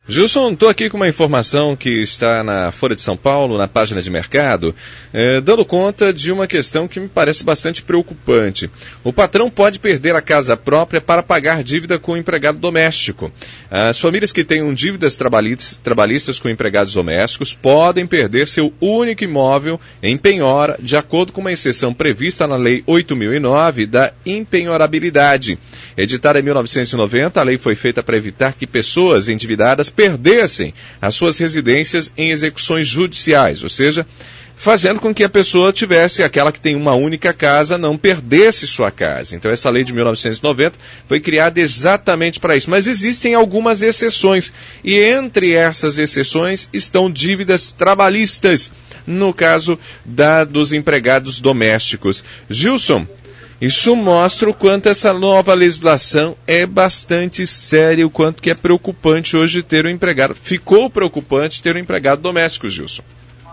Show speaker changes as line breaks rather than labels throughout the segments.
Gilson, estou aqui com uma informação que está na Folha de São Paulo, na página de mercado, dando conta de uma questão que me parece bastante preocupante. O patrão pode perder a casa própria para pagar dívida com o empregado doméstico. As famílias que tenham dívidas trabalhistas com empregados domésticos podem perder seu único imóvel em penhora, de acordo com uma exceção prevista na Lei 8.009 da impenhorabilidade. Editada em 1990, a lei foi feita para evitar que pessoas endividadas perdessem as suas residências em execuções judiciais, ou seja, fazendo com que a pessoa tivesse, aquela que tem uma única casa, não perdesse sua casa. Então essa lei de 1990 foi criada exatamente para isso. Mas existem algumas exceções, e entre essas exceções estão dívidas trabalhistas, no caso dos empregados domésticos. Gilson, isso mostra o quanto essa nova legislação é bastante séria, o quanto que é preocupante hoje ter um empregado. Ficou preocupante ter um empregado doméstico, Gilson.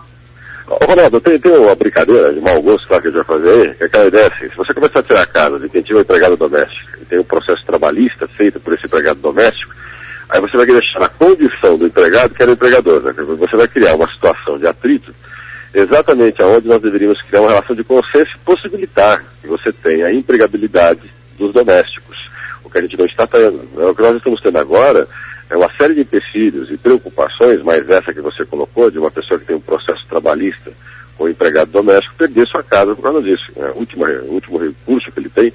Ronaldo, tem uma brincadeira de mau gosto que a gente vai fazer aí, que é aquela ideia assim, se você começar a tirar a casa de quem tiver um empregado doméstico e tem um processo trabalhista feito por esse empregado doméstico, aí você vai deixar na condição do empregado que era o empregador, né? Você vai criar uma situação de atrito exatamente aonde nós deveríamos criar uma relação de consenso e possibilitar que você tenha a empregabilidade dos domésticos. O que a gente não está tendo. O que nós estamos tendo agora é uma série de empecilhos e preocupações, mas essa que você colocou, de uma pessoa que tem um processo trabalhista com um empregado doméstico, perder sua casa por causa disso. O último recurso que ele tem,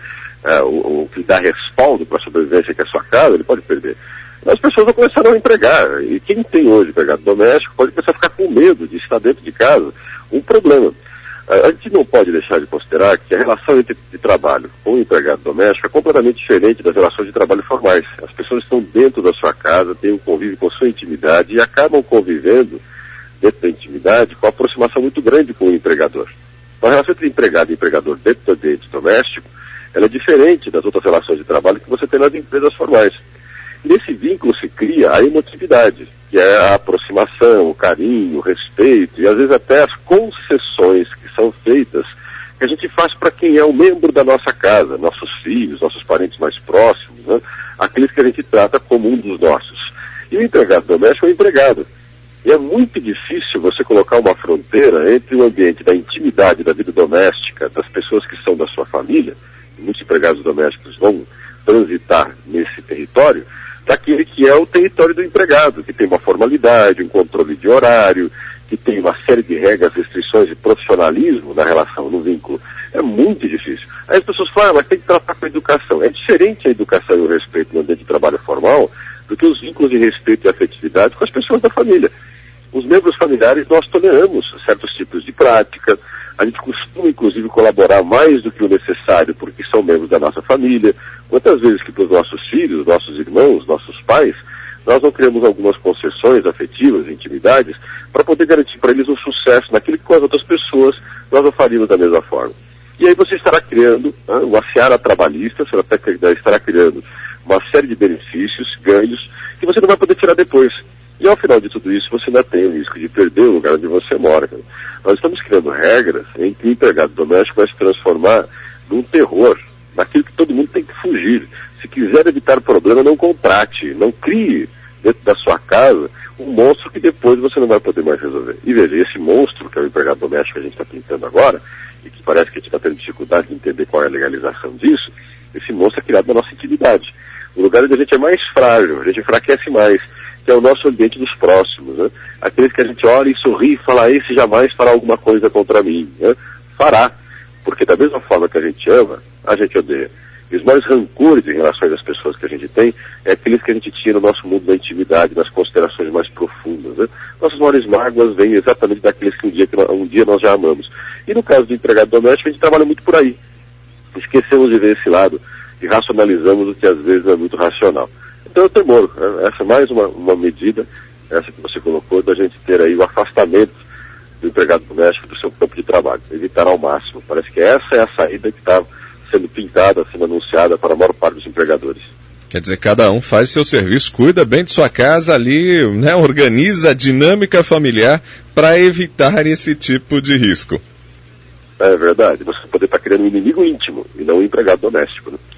o que dá respaldo para a sobrevivência, que é a sua casa, ele pode perder. As pessoas vão começar a não empregar, e quem tem hoje empregado doméstico pode começar a ficar com medo de estar dentro de casa. Um problema. A gente não pode deixar de considerar que a relação de trabalho com o empregado doméstico é completamente diferente das relações de trabalho formais. As pessoas estão dentro da sua casa, têm um convívio com a sua intimidade e acabam convivendo dentro da intimidade com uma aproximação muito grande com o empregador. Então, a relação entre empregado e empregador dentro do ambiente doméstico, ela é diferente das outras relações de trabalho que você tem nas empresas formais. Nesse vínculo se cria a emotividade, que é a aproximação, o carinho, o respeito e às vezes até as concessões que são feitas, que a gente faz para quem é um membro da nossa casa, nossos filhos, nossos parentes mais próximos, né? Aqueles que a gente trata como um dos nossos. E o empregado doméstico é o empregado. E é muito difícil você colocar uma fronteira entre o ambiente da intimidade da vida doméstica, das pessoas que são da sua família, e muitos empregados domésticos vão transitar nesse território, daquele que é o território do empregado, que tem uma formalidade, um controle de horário, que tem uma série de regras, restrições e profissionalismo na relação, no vínculo. É muito difícil. Aí as pessoas falam, mas tem que tratar com a educação. É diferente a educação e o respeito no ambiente de trabalho formal do que os vínculos de respeito e afetividade com as pessoas da família. Os membros familiares, nós toleramos certos tipos de prática, a gente costuma, inclusive, colaborar mais do que o necessário, porque são membros da nossa família. Quantas vezes que para os nossos filhos, nossos irmãos, nossos pais, nós não criamos algumas concessões afetivas, intimidades, para poder garantir para eles um sucesso naquilo que com as outras pessoas nós não faríamos da mesma forma. E aí você estará criando uma seara trabalhista, você estará criando uma série de benefícios, ganhos, que você não vai poder tirar depois. E ao final de tudo isso, você ainda tem o risco de perder o lugar onde você mora. Nós estamos criando regras em que o empregado doméstico vai se transformar num terror, naquilo que todo mundo tem que fugir. Se quiser evitar problema, não contrate, não crie dentro da sua casa um monstro que depois você não vai poder mais resolver. E veja, esse monstro, que é o empregado doméstico que a gente está pintando agora, e que parece que a gente está tendo dificuldade de entender qual é a legalização disso, esse monstro é criado na nossa intimidade. O lugar onde a gente é mais frágil, a gente enfraquece mais, que é o nosso ambiente dos próximos, né? Aqueles que a gente olha e sorri e fala, esse jamais fará alguma coisa contra mim, né? Fará, porque da mesma forma que a gente ama, a gente odeia. E os maiores rancores em relação às pessoas que a gente tem é aqueles que a gente tinha no nosso mundo da intimidade, nas considerações mais profundas, né? Nossas maiores mágoas vêm exatamente daqueles que um dia nós já amamos. E no caso do empregado doméstico, a gente trabalha muito por aí. Esquecemos de ver esse lado e racionalizamos o que às vezes é muito racional. Então eu temor, essa é mais uma medida, essa que você colocou, da gente ter aí o afastamento do empregado doméstico do seu campo de trabalho, evitar ao máximo. Parece que essa é a saída que está sendo pintada, sendo anunciada para a maior parte dos empregadores.
Quer dizer, cada um faz seu serviço, cuida bem de sua casa ali, né, organiza a dinâmica familiar para evitar esse tipo de risco.
É verdade, você poder estar criando um inimigo íntimo e não um empregado doméstico, né?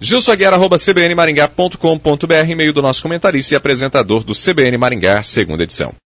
gilsoaguiar@cbnmaringá.com.br, e-mail do nosso comentarista e apresentador do CBN Maringá, segunda edição.